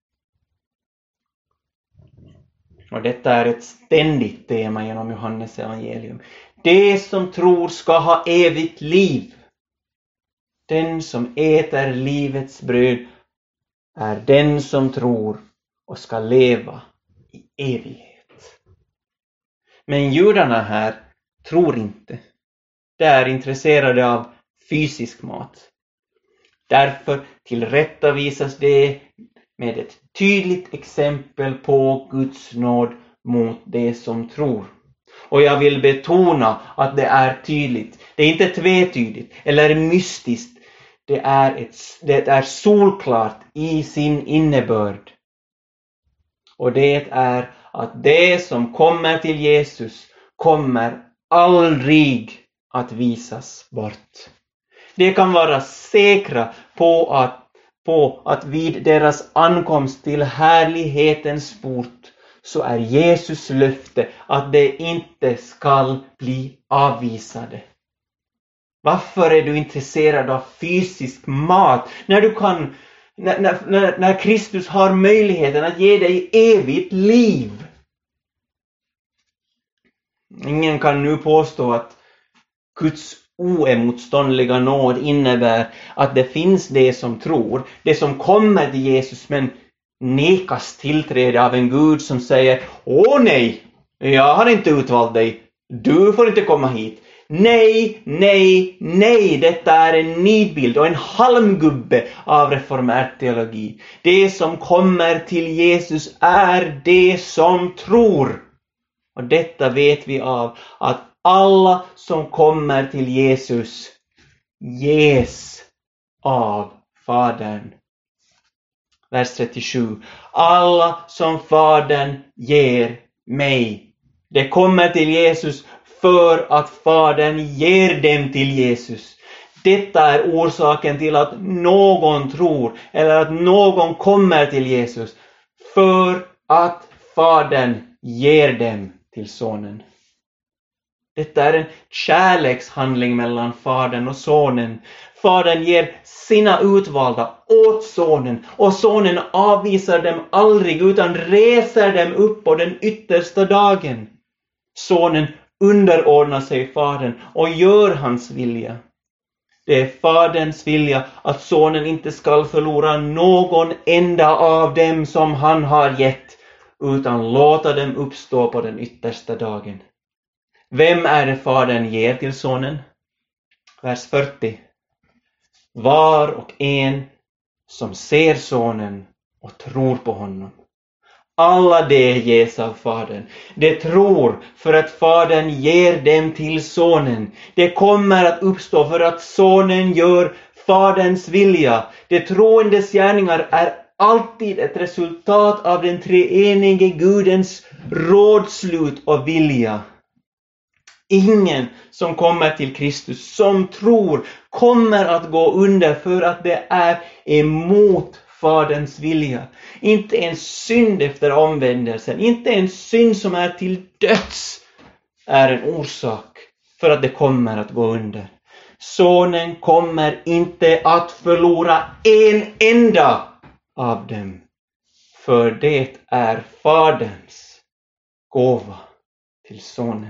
Speaker 1: Och detta är ett ständigt tema genom Johannes evangelium. Det som tror ska ha evigt liv. Den som äter livets bröd är den som tror och ska leva i evighet. Men judarna här tror inte. De är intresserade av fysisk mat. Därför tillrättavisas det med ett tydligt exempel på Guds nåd mot det som tror. Och jag vill betona att det är tydligt. Det är inte tvetydigt eller mystiskt. Det är, ett, det är solklart i sin innebörd. Och det är att det som kommer till Jesus kommer aldrig att visas bort. De kan vara säkra på att på att vid deras ankomst till härlighetens port så är Jesus löfte att de inte ska bli avvisade. Varför är du intresserad av fysisk mat när du kan när, när, när Kristus har möjligheten att ge dig evigt liv? Ingen kan nu påstå att Guds oemotståndliga nåd innebär att det finns det som tror, det som kommer till Jesus men nekas tillträde av en Gud som säger: åh nej, jag har inte utvalt dig, du får inte komma hit. Nej, nej, nej, detta är en nidbild och en halmgubbe av reformert teologi. Det som kommer till Jesus är det som tror. Och detta vet vi av att alla som kommer till Jesus ges av Fadern. Vers trettiosju. Alla som Fadern ger mig. Det kommer till Jesus för att Fadern ger dem till Jesus. Detta är orsaken till att någon tror eller att någon kommer till Jesus. För att Fadern ger dem till Sonen. Detta är en kärlekshandling mellan Fadern och Sonen. Fadern ger sina utvalda åt Sonen och Sonen avvisar dem aldrig utan reser dem upp på den yttersta dagen. Sonen underordnar sig Fadern och gör hans vilja. Det är Faderns vilja att Sonen inte ska förlora någon enda av dem som han har gett, utan låta dem uppstå på den yttersta dagen. Vem är det Fadern ger till Sonen? Vers fyrtio. Var och en som ser Sonen och tror på honom. Alla det ges av Fadern. De tror för att Fadern ger dem till Sonen. Det kommer att uppstå för att Sonen gör Faderns vilja. De troendes gärningar är alltid ett resultat av den treenige Gudens rådslut och vilja. Ingen som kommer till Kristus som tror kommer att gå under för att det är emot Faderns vilja. Inte en synd efter omvändelsen, inte en synd som är till döds är en orsak för att det kommer att gå under. Sonen kommer inte att förlora en enda av dem, för det är Faderns gåva till Sonen.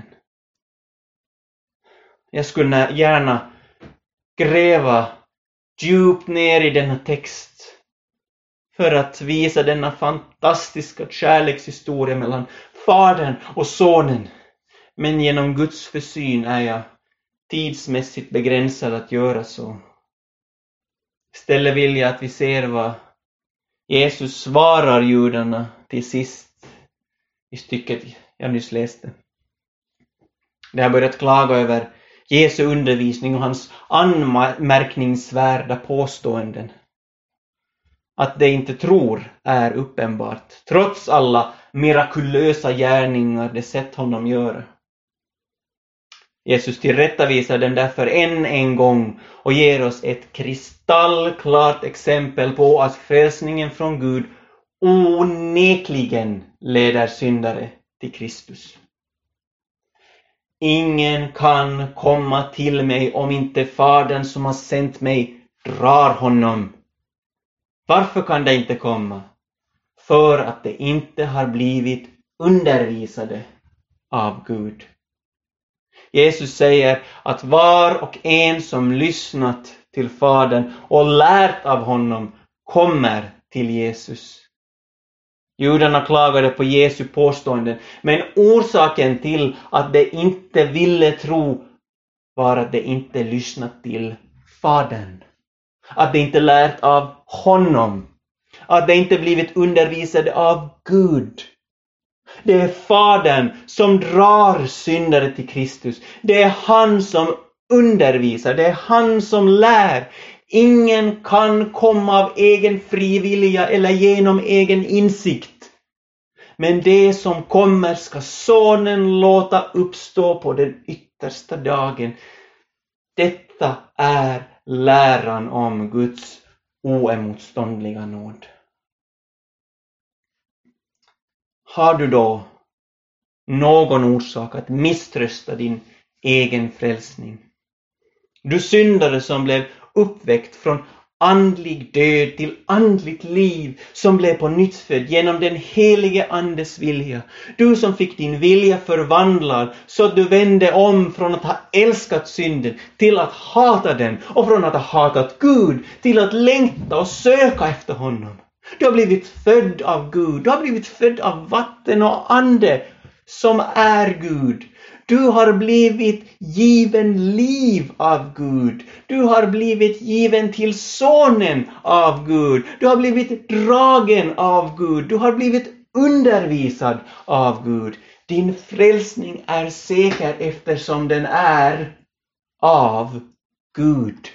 Speaker 1: Jag skulle gärna gräva djupt ner i denna text för att visa denna fantastiska kärlekshistoria mellan Fadern och Sonen. Men genom Guds försyn är jag tidsmässigt begränsad att göra så. Istället vill jag att vi ser vad Jesus svarar judarna till sist i stycket jag nyss läste. De har börjat klaga över Jesu undervisning och hans anmärkningsvärda påståenden. Att de inte tror är uppenbart, trots alla mirakulösa gärningar de sett honom göra. Jesus tillrättavisar dem därför än en gång och ger oss ett kristallklart exempel på att frälsningen från Gud onekligen leder syndare till Kristus. Ingen kan komma till mig om inte Fadern som har sänt mig drar honom. Varför kan det inte komma? För att det inte har blivit undervisade av Gud. Jesus säger att var och en som lyssnat till Fadern och lärt av honom kommer till Jesus. Judarna klagade på Jesu påståenden, men orsaken till att de inte ville tro var att de inte lyssnat till Fadern. Att de inte lärt av honom. Att de inte blivit undervisade av Gud. Det är Fadern som drar syndare till Kristus. Det är han som undervisar. Det är han som lär. Ingen kan komma av egen frivilliga eller genom egen insikt. Men det som kommer ska Sonen låta uppstå på den yttersta dagen. Detta är läran om Guds oemotståndliga nåd. Har du då någon orsak att misströsta din egen frälsning? Du syndare som blev uppväckt från andlig död till andligt liv, som blev på nytt född genom den helige andes vilja. Du som fick din vilja förvandlad så att du vände om från att ha älskat synden till att hata den, och från att ha hatat Gud till att längta och söka efter honom. Du har blivit född av Gud. Du har blivit född av vatten och ande som är Gud. Du har blivit given liv av Gud. Du har blivit given till Sonen av Gud. Du har blivit dragen av Gud. Du har blivit undervisad av Gud. Din frälsning är säker eftersom den är av Gud.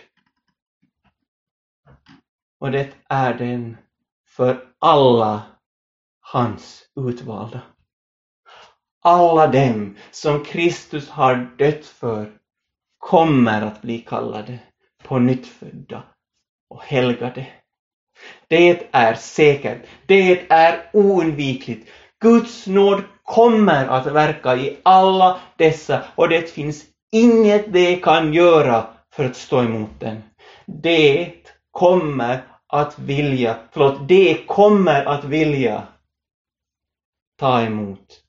Speaker 1: Och det är den för alla hans utvalda. Alla dem som Kristus har dött för kommer att bli kallade på nyttfödda och helgade. Det är säkert, det är oundvikligt. Guds nåd kommer att verka i alla dessa och det finns inget det kan göra för att stå emot den. Det kommer att vilja, förlåt, det kommer att vilja ta emot.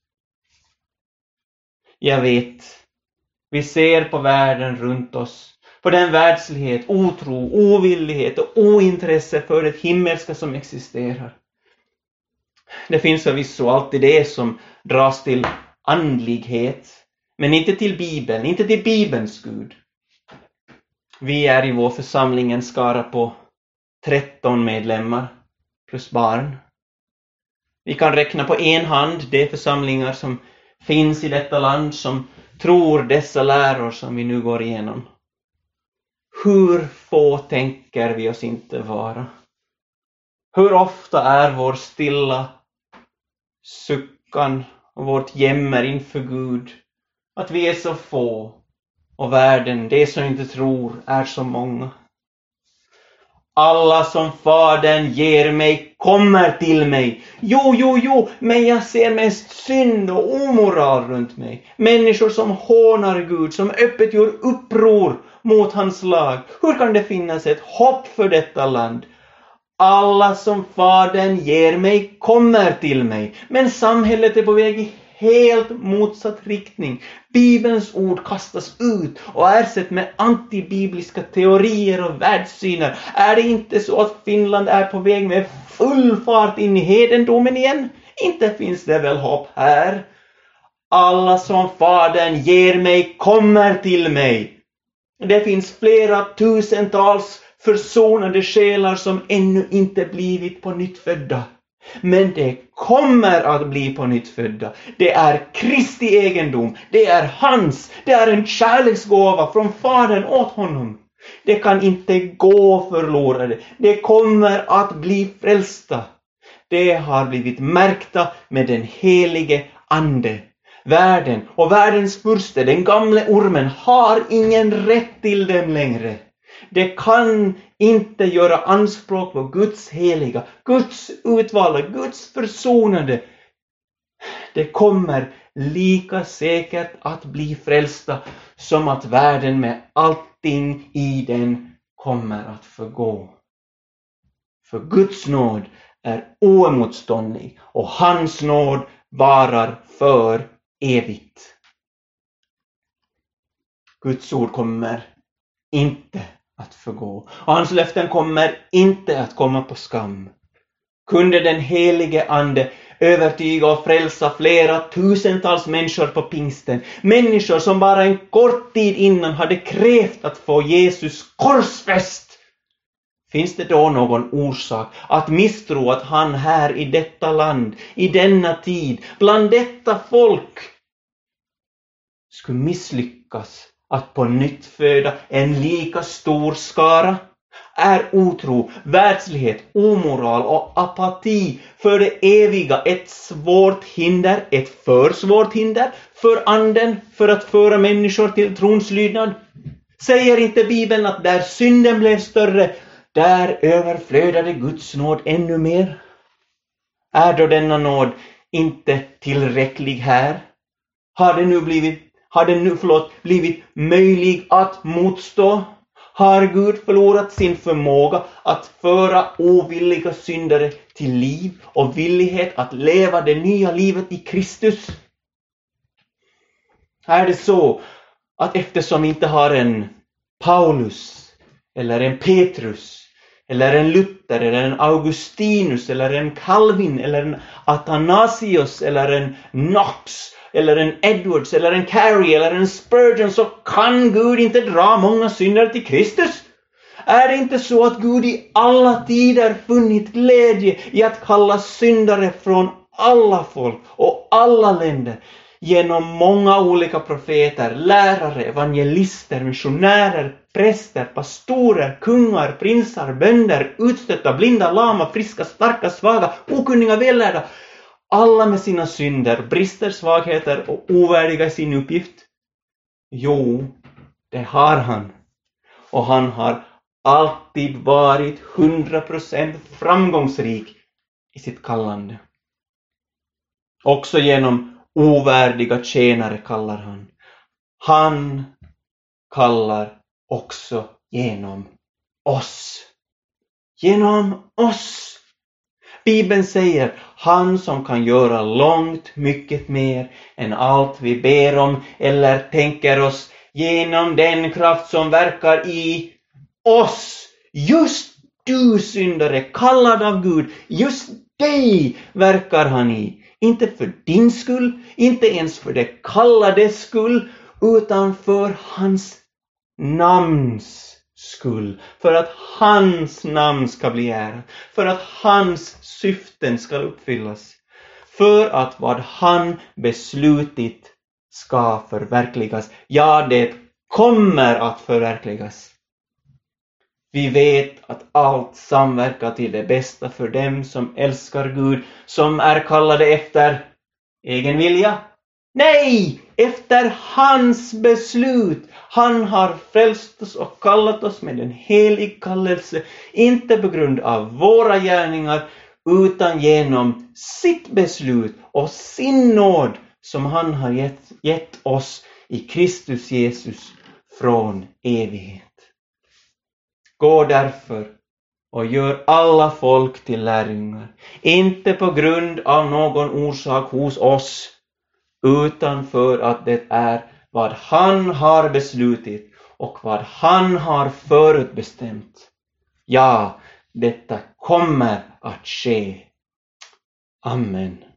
Speaker 1: Jag vet, vi ser på världen runt oss, på den världslighet, otro, ovillighet och ointresse för det himmelska som existerar. Det finns förvisso alltid det som dras till andlighet, men inte till Bibeln, inte till Bibelns Gud. Vi är i vår församling en skara på tretton medlemmar plus barn. Vi kan räkna på en hand de församlingar som finns i detta land som tror dessa läror som vi nu går igenom. Hur få tänker vi oss inte vara? Hur ofta är vår stilla suckan och vårt jämmer inför Gud att vi är så få och världen, det som inte tror, är så många. Alla som Fadern ger mig kommer till mig. Jo, jo, jo, men jag ser mest synd och omoral runt mig. Människor som hånar Gud, som öppet gör uppror mot hans lag. Hur kan det finnas ett hopp för detta land? Alla som Fadern ger mig kommer till mig. Men samhället är på väg i helt motsatt riktning. Bibelns ord kastas ut och ersätts med antibibliska teorier och världssyner. Är det inte så att Finland är på väg med full fart in i hedendomen igen? Inte finns det väl hopp här. Alla som Fadern ger mig kommer till mig. Det finns flera tusentals försonade själar som ännu inte blivit på nytt födda. Men det kommer att bli på nytt födda. Det är Kristi egendom. Det är hans. Det är en kärleksgåva från Fadern åt honom. Det kan inte gå förlorade. Det kommer att bli frälsta. Det har blivit märkta med den helige ande. Världen och världens furste, den gamla ormen, har ingen rätt till dem längre. Det kan inte göra anspråk på Guds heliga, Guds utvalda, Guds försonade. Det kommer lika säkert att bli frälsta som att världen med allting i den kommer att förgå. För Guds nåd är oemotståndlig och hans nåd varar för evigt. Guds ord kommer inte att förgå. Och hans löften kommer inte att komma på skam. Kunde den helige ande övertyga och frälsa flera tusentals människor på pingsten. Människor som bara en kort tid innan hade krävt att få Jesus korsfäst. Finns det då någon orsak att misstro att han här i detta land, i denna tid, bland detta folk skulle misslyckas att på nytt föda en lika stor skara? Är otro, världslighet, omoral och apati för det eviga ett svårt hinder, ett för svårt hinder för anden för att föra människor till trons lydnad? Säger inte Bibeln att där synden blev större, där överflödade Guds nåd ännu mer? Är då denna nåd inte tillräcklig här? Har det nu blivit Har den nu förlåt, blivit möjlig att motstå? Har Gud förlorat sin förmåga att föra ovilliga syndare till liv och villighet att leva det nya livet i Kristus? Är det så att eftersom vi inte har en Paulus eller en Petrus eller en Luther eller en Augustinus eller en Calvin eller en Athanasius eller en Knox eller en Edwards, eller en Carey, eller en Spurgeon, så kan Gud inte dra många syndare till Kristus? Är det inte så att Gud i alla tider funnit glädje i att kalla syndare från alla folk och alla länder genom många olika profeter, lärare, evangelister, missionärer, präster, pastorer, kungar, prinsar, bönder, utstötta, blinda, lama, friska, starka, svaga, okunniga, vällärda, alla med sina synder, brister, svagheter och ovärdiga i sin uppgift? Jo, det har han. och han har alltid varit hundra procent framgångsrik i sitt kallande. Också genom ovärdiga tjänare kallar han. Han kallar också genom oss. Genom oss. Bibeln säger, han som kan göra långt mycket mer än allt vi ber om eller tänker oss, genom den kraft som verkar i oss. Just du syndare, kallad av Gud, just dig verkar han i. Inte för din skull, inte ens för det kallades skull, utan för hans namns skull. För att hans namn ska bli ärat. För att hans syften ska uppfyllas. För att vad han beslutit ska förverkligas. Ja, det kommer att förverkligas. Vi vet att allt samverkar till det bästa för dem som älskar Gud, som är kallade efter egen vilja. Nej, efter hans beslut. Han har frälst oss och kallat oss med en helig kallelse, inte på grund av våra gärningar, utan genom sitt beslut och sin nåd som han har gett, gett oss i Kristus Jesus från evighet. Gå därför och gör alla folk till lärjungar, inte på grund av någon orsak hos oss, utan för att det är vad han har beslutit och vad han har förutbestämt. Ja, detta kommer att ske. Amen.